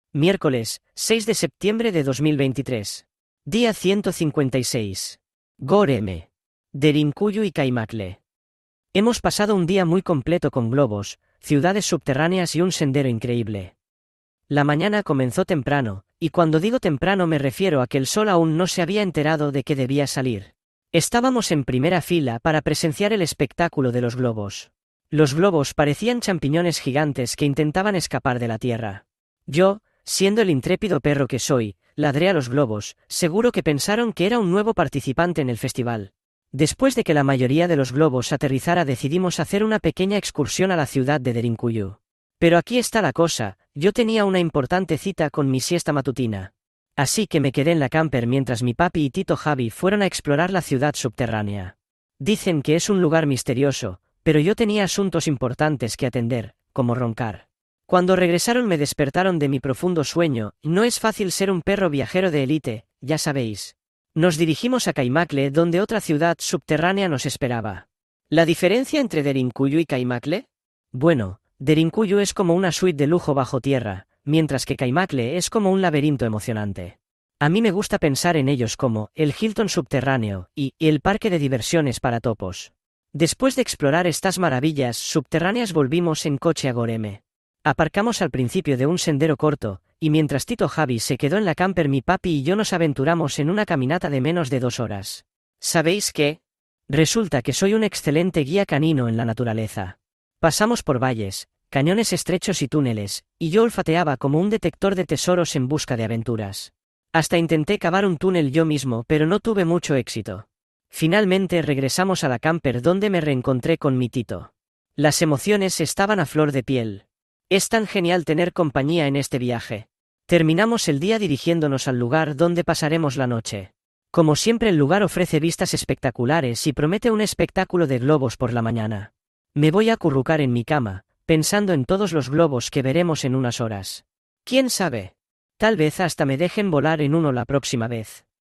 Miércoles, 6 de septiembre de 2023. Día 156. Goreme. Derinkuyu y Kaymakle. Hemos pasado un día muy completo con globos, ciudades subterráneas y un sendero increíble. La mañana comenzó temprano, y cuando digo temprano me refiero a que el sol aún no se había enterado de que debía salir. Estábamos en primera fila para presenciar el espectáculo de los globos. Los globos parecían champiñones gigantes que intentaban escapar de la tierra. Yo, siendo el intrépido perro que soy, ladré a los globos, seguro que pensaron que era un nuevo participante en el festival. Después de que la mayoría de los globos aterrizara decidimos hacer una pequeña excursión a la ciudad de Derinkuyu. Pero aquí está la cosa, yo tenía una importante cita con mi siesta matutina. Así que me quedé en la camper mientras mi papi y Tito Javi fueron a explorar la ciudad subterránea. Dicen que es un lugar misterioso, pero yo tenía asuntos importantes que atender, como roncar. Cuando regresaron me despertaron de mi profundo sueño, y no es fácil ser un perro viajero de élite, ya sabéis. Nos dirigimos a Kaymakle donde otra ciudad subterránea nos esperaba. ¿La diferencia entre Derinkuyu y Kaymakle? Bueno, Derinkuyu es como una suite de lujo bajo tierra, mientras que Kaymakle es como un laberinto emocionante. A mí me gusta pensar en ellos como el Hilton subterráneo y el parque de diversiones para topos. Después de explorar estas maravillas subterráneas volvimos en coche a Goreme. Aparcamos al principio de un sendero corto, y mientras Tito Javi se quedó en la camper mi papi y yo nos aventuramos en una caminata de menos de 2 horas. ¿Sabéis qué? Resulta que soy un excelente guía canino en la naturaleza. Pasamos por valles, cañones estrechos y túneles, y yo olfateaba como un detector de tesoros en busca de aventuras. Hasta intenté cavar un túnel yo mismo, pero no tuve mucho éxito. Finalmente regresamos a la camper donde me reencontré con mi Tito. Las emociones estaban a flor de piel. Es tan genial tener compañía en este viaje. Terminamos el día dirigiéndonos al lugar donde pasaremos la noche. Como siempre el lugar ofrece vistas espectaculares y promete un espectáculo de globos por la mañana. Me voy a acurrucar en mi cama, pensando en todos los globos que veremos en unas horas. ¿Quién sabe? Tal vez hasta me dejen volar en uno la próxima vez.